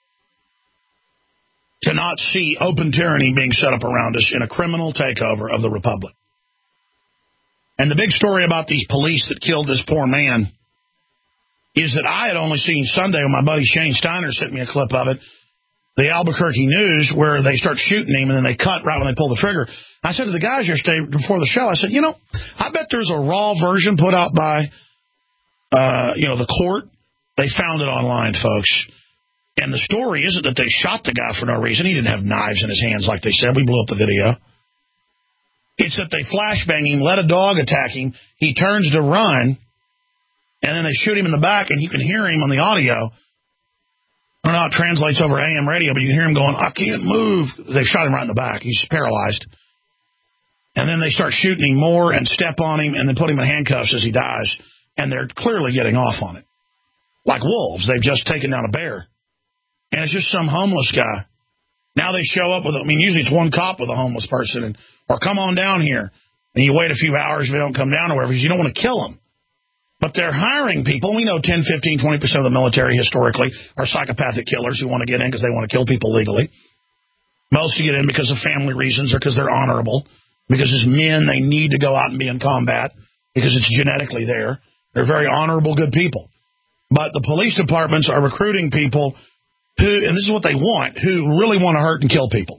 to not see open tyranny being set up around us in a criminal takeover of the republic. And the big story about these police that killed this poor man is that I had only seen Sunday when my buddy Shane Steiner sent me a clip of it, the Albuquerque News, where they start shooting him and then they cut right when they pull the trigger. I said to the guys yesterday before the show, I said, you know, I bet there's a raw version put out by, uh, you know, the court. They found it online, folks. And the story isn't that they shot the guy for no reason. He didn't have knives in his hands like they said. We blew up the video. It's that they flashbang him, let a dog attack him. He turns to run, and then they shoot him in the back, and you can hear him on the audio. I don't know how it translates over A M radio, but you can hear him going, I can't move. They shot him right in the back. He's paralyzed. And then they start shooting him more and step on him and then put him in handcuffs as he dies. And they're clearly getting off on it. Like wolves. They've just taken down a bear. And it's just some homeless guy. Now they show up with, I mean, usually it's one cop with a homeless person, and or come on down here. And you wait a few hours if they don't come down or whatever, because you don't want to kill them. But they're hiring people. We know ten, fifteen, twenty percent of the military historically are psychopathic killers who want to get in because they want to kill people legally. Most to get in because of family reasons or because they're honorable. Because as men, they need to go out and be in combat because it's genetically there. They're very honorable, good people. But the police departments are recruiting people who, and this is what they want, who really want to hurt and kill people.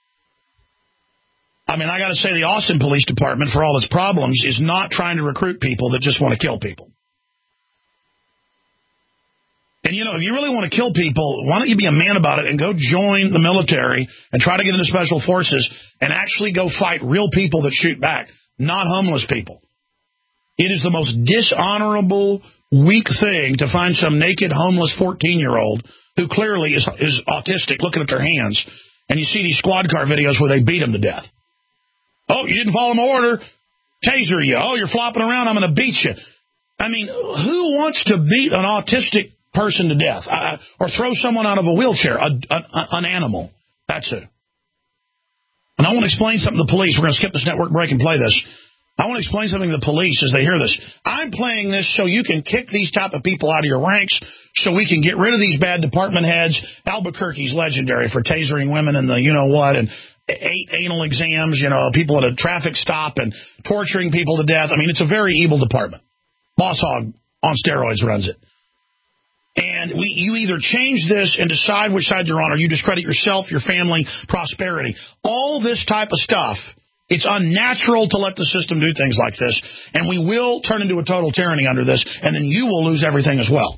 I mean, I got to say the Austin Police Department, for all its problems, is not trying to recruit people that just want to kill people. And, you know, if you really want to kill people, why don't you be a man about it and go join the military and try to get into special forces and actually go fight real people that shoot back, not homeless people. It is the most dishonorable, weak thing to find some naked, homeless fourteen-year-old who clearly is, is autistic looking at their hands, and you see these squad car videos where they beat them to death. Oh, you didn't follow my order. Taser you. Oh, you're flopping around. I'm going to beat you. I mean, who wants to beat an autistic person to death uh, or throw someone out of a wheelchair? A, a, an animal. That's who. And I want to explain something to the police. We're going to skip this network break and play this. I want to explain something to the police as they hear this. I'm playing this so you can kick these type of people out of your ranks, so we can get rid of these bad department heads. Albuquerque's legendary for tasering women and the you-know-what, and eight anal exams, you know, people at a traffic stop and torturing people to death. I mean, it's a very evil department. Boss Hog on steroids runs it. And we, you either change this and decide which side you're on, or you discredit yourself, your family, prosperity. All this type of stuff. It's unnatural to let the system do things like this, and we will turn into a total tyranny under this, and then you will lose everything as well.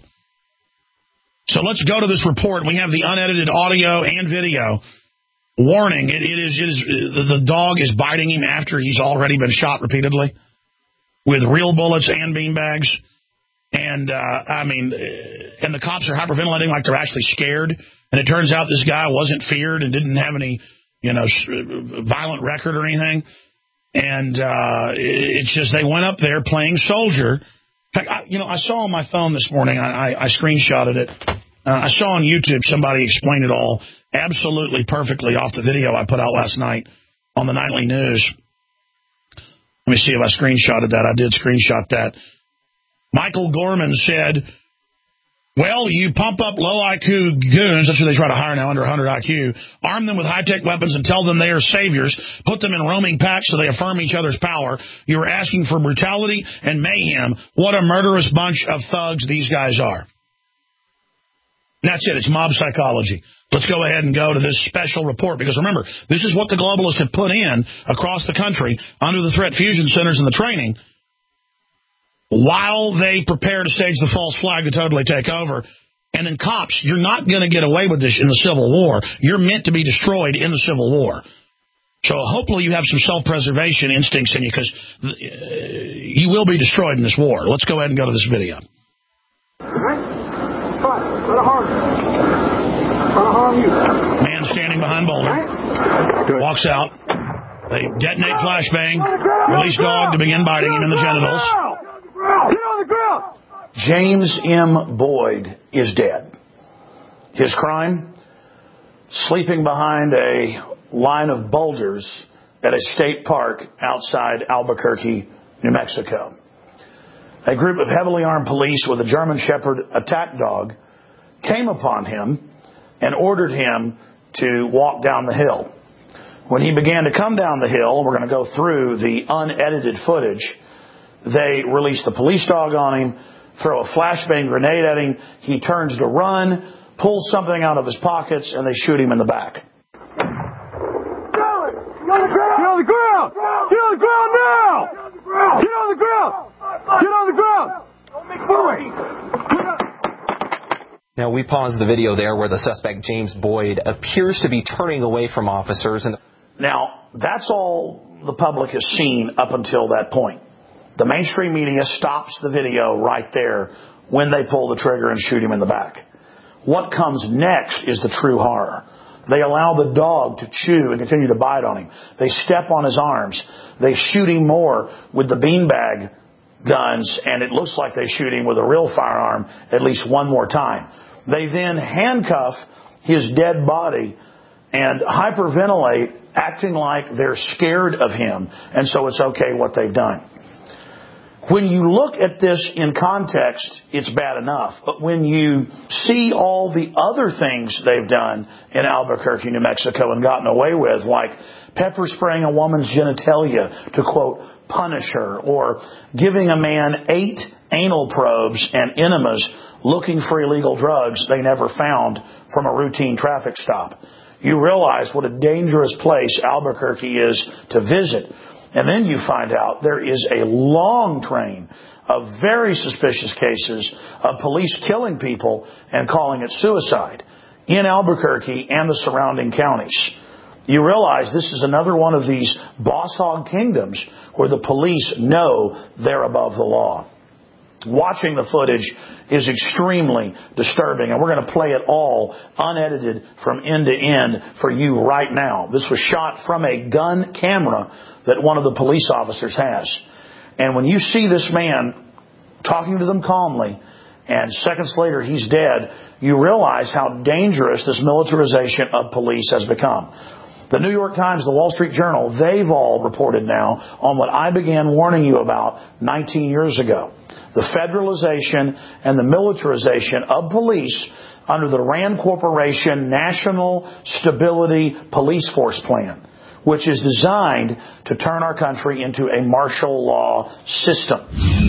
So let's go to this report. We have the unedited audio and video. Warning, it, it is, it is the dog is biting him after he's already been shot repeatedly with real bullets and beanbags. And, uh, I mean, and the cops are hyperventilating like they're actually scared. And it turns out this guy wasn't feared and didn't have any, you know, violent record or anything. And uh, it's just they went up there playing soldier. In fact, I, you know, I saw on my phone this morning, I, I, I screenshotted it. Uh, I saw on YouTube somebody explain it all absolutely perfectly off the video I put out last night on the nightly news. Let me see if I screenshotted that. I did screenshot that. Michael Gorman said, well, you pump up low I Q goons, that's who they try to hire now under one hundred I Q, arm them with high-tech weapons and tell them they are saviors, put them in roaming packs so they affirm each other's power. You are asking for brutality and mayhem. What a murderous bunch of thugs these guys are. That's it. It's mob psychology. Let's go ahead and go to this special report, because remember, this is what the globalists have put in across the country under the threat fusion centers and the training while they prepare to stage the false flag to totally take over. And then cops, you're not going to get away with this in the Civil War. You're meant to be destroyed in the Civil War. So hopefully you have some self-preservation instincts in you, because uh, you will be destroyed in this war. Let's go ahead and go to this video. All right. Try. Try to harm you. Try to harm you. Man standing behind Boulder. Right. Walks out. They detonate flashbang. Release dog to begin biting him in the genitals. Get on the ground! James M. Boyd is dead. His crime? Sleeping behind a line of boulders at a state park outside Albuquerque, New Mexico. A group of heavily armed police with a German Shepherd attack dog came upon him and ordered him to walk down the hill. When he began to come down the hill, we're going to go through the unedited footage, they release the police dog on him, throw a flashbang grenade at him, he turns to run, pulls something out of his pockets, and they shoot him in the back. Get on the ground! Get on the ground now! Get on the ground! Get on the ground! Don't make Now, we paused the video there where the suspect, James Boyd, appears to be turning away from officers. And Now, that's all the public has seen up until that point. The mainstream media stops the video right there when they pull the trigger and shoot him in the back. What comes next is the true horror. They allow the dog to chew and continue to bite on him. They step on his arms. They shoot him more with the beanbag guns, and it looks like they shoot him with a real firearm at least one more time. They then handcuff his dead body and hyperventilate, acting like they're scared of him, and so it's okay what they've done. When you look at this in context, it's bad enough. But when you see all the other things they've done in Albuquerque, New Mexico, and gotten away with, like pepper spraying a woman's genitalia to, quote, punish her, or giving a man eight anal probes and enemas looking for illegal drugs they never found from a routine traffic stop, you realize what a dangerous place Albuquerque is to visit. And then you find out there is a long train of very suspicious cases of police killing people and calling it suicide in Albuquerque and the surrounding counties. You realize this is another one of these boss hog kingdoms where the police know they're above the law. Watching the footage is extremely disturbing, and we're going to play it all unedited from end to end for you right now. This was shot from a gun camera that one of the police officers has. And when you see this man talking to them calmly, and seconds later he's dead, you realize how dangerous this militarization of police has become. The New York Times, the Wall Street Journal, they've all reported now on what I began warning you about nineteen years ago. The federalization and the militarization of police under the RAND Corporation National Stability Police Force Plan, which is designed to turn our country into a martial law system.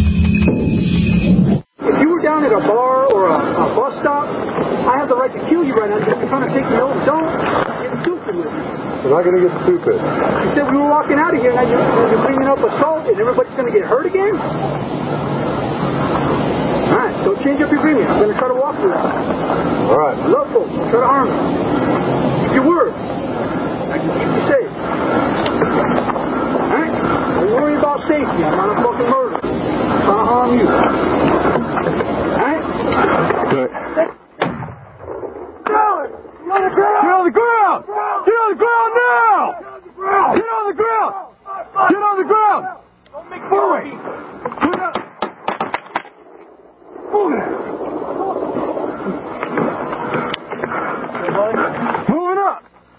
If you were down at a bar or a, a bus stop, I have the right to kill you right now because you're trying to take me over. Don't get stupid with me. I'm not going to get stupid. You said we were walking out of here, now you're, you're bringing up assault and everybody's going to get hurt again? All right, don't change up your opinion. I'm going to try to walk through that. All right. Love folks. Try to harm me. Keep your word. I can keep you safe. All right? Don't worry about safety. I'm not a fucking murderer. I'm trying to harm you. All right? Good. Get on the ground! Get on the ground! Get on the ground now! Get on the ground! Get on the ground! Don't make fun. Put up. Moving up.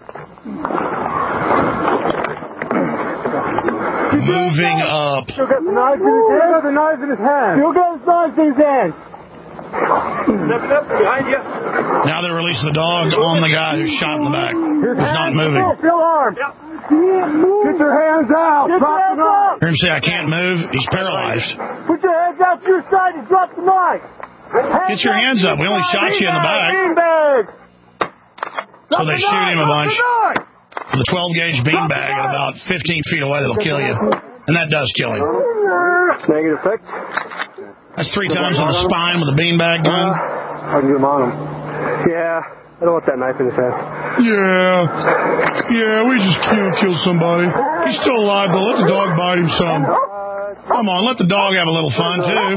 Moving up. Still got the knives in his hand. Still got the knives in his hand. Still got the knives in his hand. Stepping up behind you. Now they release the dog on the guy who's shot in the back. He's not moving. Still armed. Yep. Get your hands out. Get drop your hands out. Hear him say, I can't move. He's paralyzed. Put your hands out to your side and drop the knife. Get your hands up. We only shot you in the back. So they shoot him a bunch with a twelve gauge beanbag at about fifteen feet away that'll kill you. And that does kill him. Negative effect. That's three times in the spine with a beanbag gun. I can get him on him. Yeah, I don't want that knife in his head. Yeah. Yeah, we just can't kill somebody. He's still alive, though. Let the dog bite him some. Come on, let the dog have a little fun, too.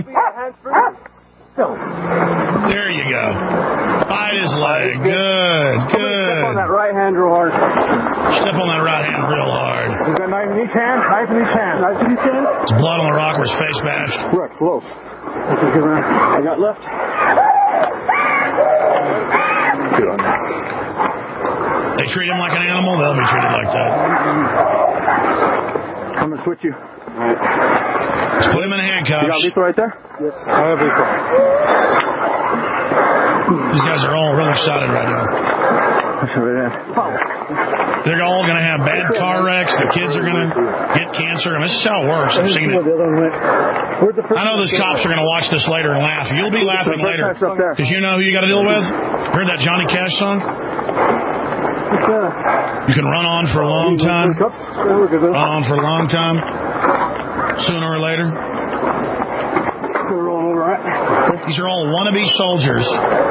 There you go. Bite his leg. Good, good. Step on that right hand real hard. Step on that right hand real hard. He's got a knife in each hand. Knife in each hand. Knife in each hand. There's blood on the rock where his face bashed. Rex, low. I got left. Good on that. They treat him like an animal, they'll be treated like that. I'm going to switch you. Let's put him in handcuffs. You got lethal right there? Yes. I have lethal. These guys are all real excited right now. They're all going to have bad car wrecks. The kids are going to get cancer. I mean, this is how it works. I've seen it. I know those cops are going to watch this later and laugh. You'll be laughing later because you know who you got to deal with. Heard that Johnny Cash song? You can run on for a long time. Run on for a long time. Sooner or later. These are all wannabe soldiers.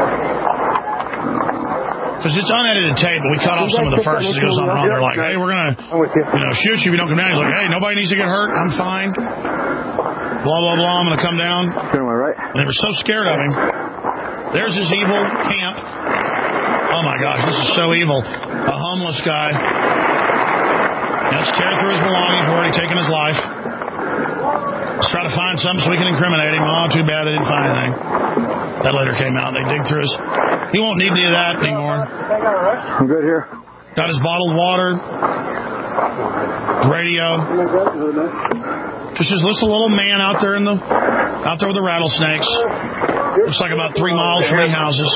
Because it's unedited tape, but we cut off some of the first as it goes on and on. They're like, hey, we're going to you know, shoot you if you don't come down. He's like, hey, nobody needs to get hurt. I'm fine. Blah, blah, blah. I'm going to come down. And they were so scared of him. There's his evil camp. Oh, my gosh, this is so evil. A homeless guy. Now, let's tear through his belongings. We're already taking his life. Let's try to find something so we can incriminate him. Oh, too bad they didn't find anything. That later came out. They dig through his... He won't need any of that anymore. I'm good here. Got his bottled water. Radio. Just this little man out there in the... Out there with the rattlesnakes. Looks like about three miles from any houses.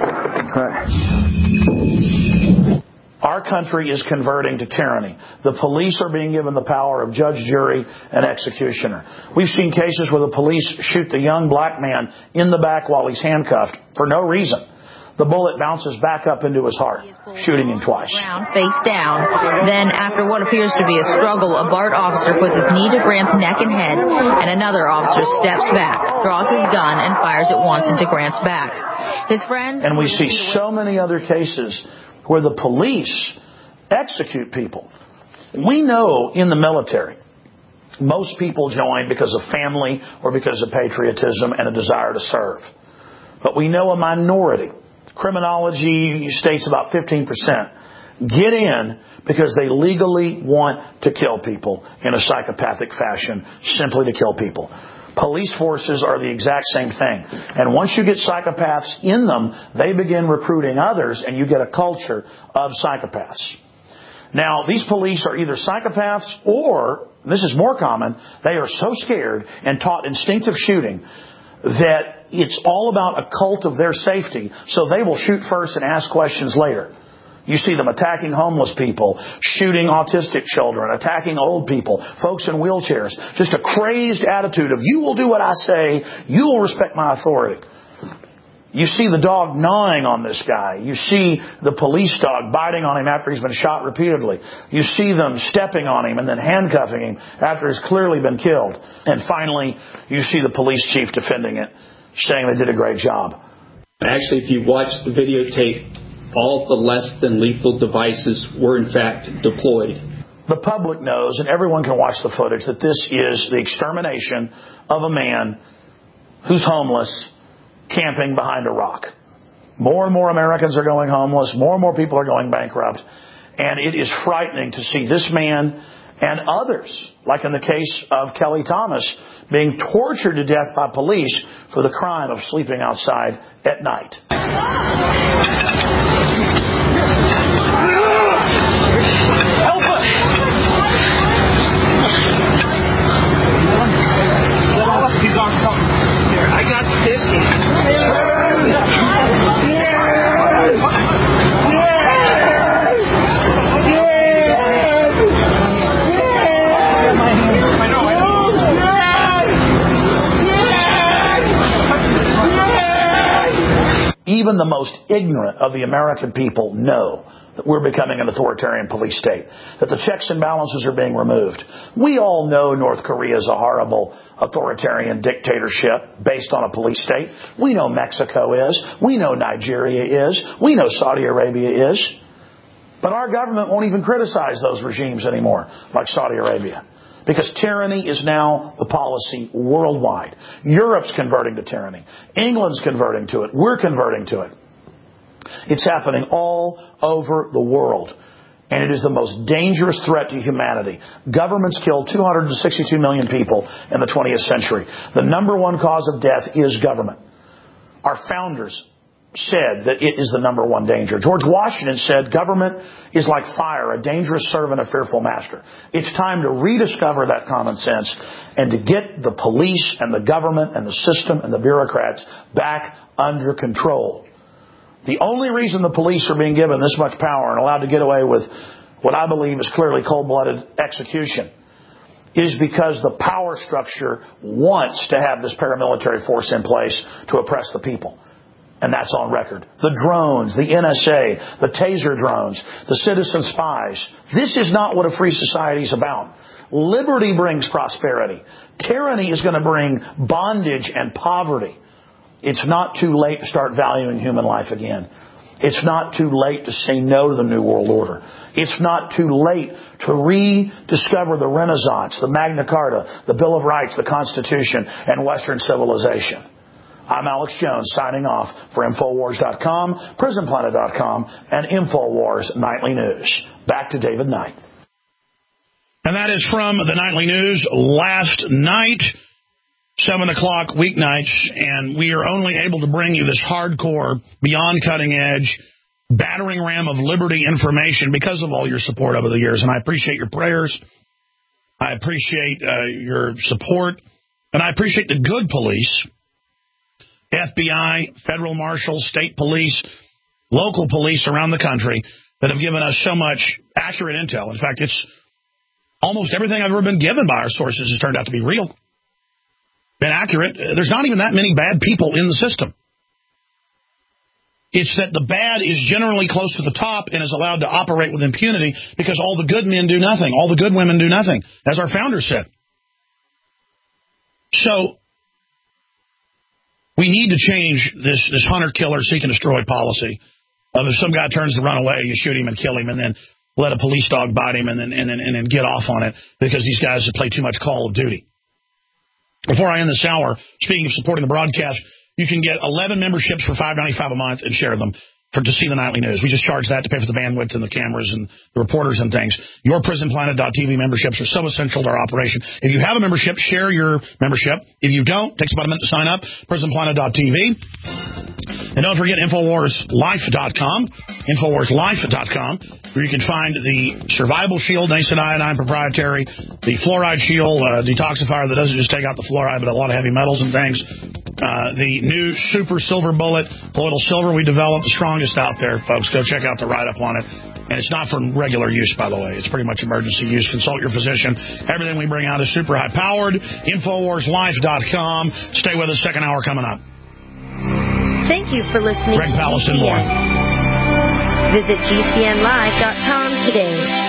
Our country is converting to tyranny. The police are being given the power of judge, jury, and executioner. We've seen cases where the police shoot the young black man in the back while he's handcuffed for no reason. The bullet bounces back up into his heart, shooting him twice. Face down. Then, after what appears to be a struggle, a BART officer puts his knee to Grant's neck and head, and another officer steps back, draws his gun, and fires it once into Grant's back. His friends... And we see so many other cases where the police execute people. We know in the military, most people join because of family or because of patriotism and a desire to serve. But we know a minority, criminology states about fifteen percent, get in because they legally want to kill people in a psychopathic fashion, simply to kill people. Police forces are the exact same thing. And once you get psychopaths in them, they begin recruiting others, and you get a culture of psychopaths. Now, these police are either psychopaths or, this is more common, they are so scared and taught instinctive shooting that it's all about a cult of their safety, so they will shoot first and ask questions later. You see them attacking homeless people, shooting autistic children, attacking old people, folks in wheelchairs. Just a crazed attitude of, you will do what I say, you will respect my authority. You see the dog gnawing on this guy. You see the police dog biting on him after he's been shot repeatedly. You see them stepping on him and then handcuffing him after he's clearly been killed. And finally, you see the police chief defending it, saying they did a great job. Actually, if you watch the videotape, all the less than lethal devices were in fact deployed. The public knows, and everyone can watch the footage, that this is the extermination of a man who's homeless, camping behind a rock. More and more Americans are going homeless. More and more people are going bankrupt. And it is frightening to see this man and others, like in the case of Kelly Thomas, being tortured to death by police for the crime of sleeping outside at night. Help us! He's on something. Here, I got this. even the most ignorant of the American people know that we're becoming an authoritarian police state, that the checks and balances are being removed. We all know North Korea is a horrible authoritarian dictatorship based on a police state. We know Mexico is. We know Nigeria is. We know Saudi Arabia is. But our government won't even criticize those regimes anymore, like Saudi Arabia. Because tyranny is now the policy worldwide. Europe's converting to tyranny. England's converting to it. We're converting to it. It's happening all over the world. And it is the most dangerous threat to humanity. Governments killed two hundred sixty-two million people in the twentieth century. The number one cause of death is government. Our founders said that it is the number one danger. George Washington said government is like fire, a dangerous servant, a fearful master. It's time to rediscover that common sense and to get the police and the government and the system and the bureaucrats back under control. The only reason the police are being given this much power and allowed to get away with what I believe is clearly cold-blooded execution is because the power structure wants to have this paramilitary force in place to oppress the people. And that's on record. The drones, the N S A, the taser drones, the citizen spies. This is not what a free society is about. Liberty brings prosperity. Tyranny is going to bring bondage and poverty. It's not too late to start valuing human life again. It's not too late to say no to the New World Order. It's not too late to rediscover the Renaissance, the Magna Carta, the Bill of Rights, the Constitution, and Western civilization. I'm Alex Jones, signing off for Infowars dot com, Prison Planet dot com, and Infowars Nightly News. Back to David Knight. And that is from the Nightly News last night, seven o'clock weeknights, and we are only able to bring you this hardcore, beyond cutting edge, battering ram of liberty information because of all your support over the years. And I appreciate your prayers. I appreciate uh, your support. And I appreciate the good police, F B I, federal marshals, state police, local police around the country that have given us so much accurate intel. In fact, it's almost everything I've ever been given by our sources has turned out to be real, been accurate. There's not even that many bad people in the system. It's that the bad is generally close to the top and is allowed to operate with impunity because all the good men do nothing. All the good women do nothing, as our founder said. So we need to change this, this hunter-killer, seek-and-destroy policy of if some guy turns to run away, you shoot him and kill him and then let a police dog bite him and then, and then, and then get off on it because these guys have played too much Call of Duty. Before I end this hour, speaking of supporting the broadcast, you can get eleven memberships for five dollars and ninety-five cents a month and share them for to see the Nightly News. We just charge that to pay for the bandwidth and the cameras and the reporters and things. Your Prison Planet dot T V memberships are so essential to our operation. If you have a membership, share your membership. If you don't, it takes about a minute to sign up. Prison Planet dot T V. And don't forget Infowars Life dot com. Infowars Life dot com, where you can find the Survival Shield, Nascent Iodine proprietary, the Fluoride Shield, uh, detoxifier that doesn't just take out the fluoride, but a lot of heavy metals and things. Uh, the new Super Silver Bullet, colloidal silver we developed, the strongest out there, folks. Go check out the write-up on it. And it's not for regular use, by the way. It's pretty much emergency use. Consult your physician. Everything we bring out is super high-powered. Infowars Life dot com. Stay with us. Second hour coming up. Thank you for listening Greg to Palast G C N. and more. Visit G C N live dot com today.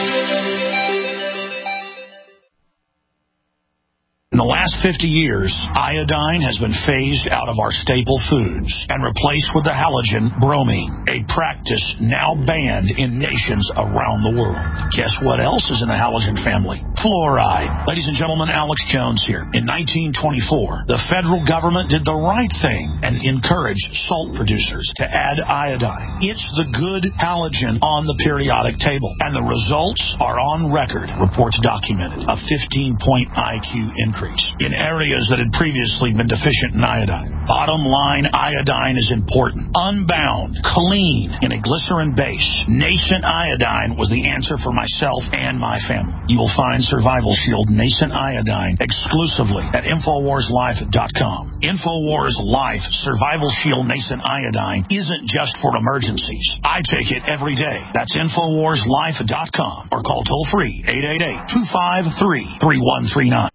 In the last fifty years, iodine has been phased out of our staple foods and replaced with the halogen bromine, a practice now banned in nations around the world. Guess what else is in the halogen family? Fluoride. Ladies and gentlemen, Alex Jones here. In nineteen twenty-four, the federal government did the right thing and encouraged salt producers to add iodine. It's the good halogen on the periodic table, and the results are on record. Reports documented a fifteen-point I Q increase in areas that had previously been deficient in iodine. Bottom line, iodine is important. Unbound, clean, in a glycerin base, Nascent Iodine was the answer for myself and my family. You will find Survival Shield Nascent Iodine exclusively at Infowars Life dot com. Infowars Life Survival Shield Nascent Iodine isn't just for emergencies. I take it every day. That's Infowars Life dot com or call toll free eight eight eight, two five three, three one three nine.